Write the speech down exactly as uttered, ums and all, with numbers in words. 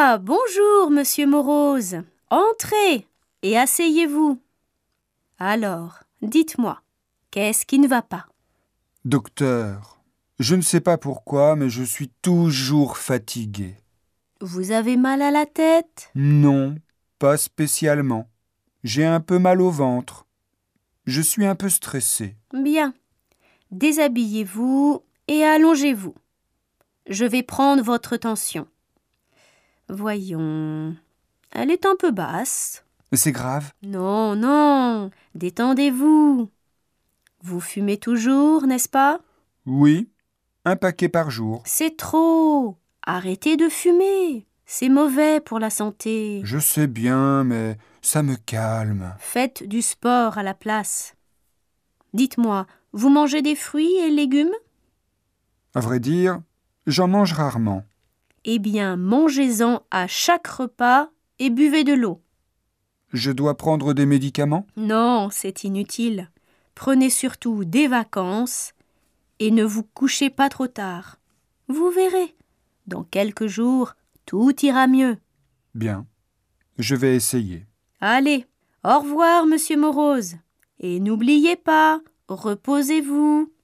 Ah, bonjour, monsieur Morose. Entrez et asseyez-vous. Alors, dites-moi, qu'est-ce qui ne va pas? Docteur, je ne sais pas pourquoi, mais je suis toujours fatigué. Vous avez mal à la tête? Non, pas spécialement. J'ai un peu mal au ventre. Je suis un peu stressé. Bien. Déshabillez-vous et allongez-vous. Je vais prendre votre tension. Voyons. Elle est un peu basse. C'est grave? Non, non. Détendez-vous. Vous fumez toujours, n'est-ce pas? Oui, un paquet par jour. C'est trop. Arrêtez de fumer. C'est mauvais pour la santé. Je sais bien, mais ça me calme. Faites du sport à la place. Dites-moi, vous mangez des fruits et légumes? À vrai dire, j'en mange rarement. Eh bien, mangez-en à chaque repas et buvez de l'eau. Je dois prendre des médicaments? Non, c'est inutile. Prenez surtout des vacances et ne vous couchez pas trop tard. Vous verrez, dans quelques jours, tout ira mieux. Bien, je vais essayer. Allez, au revoir, monsieur Morose. Et n'oubliez pas, reposez-vous.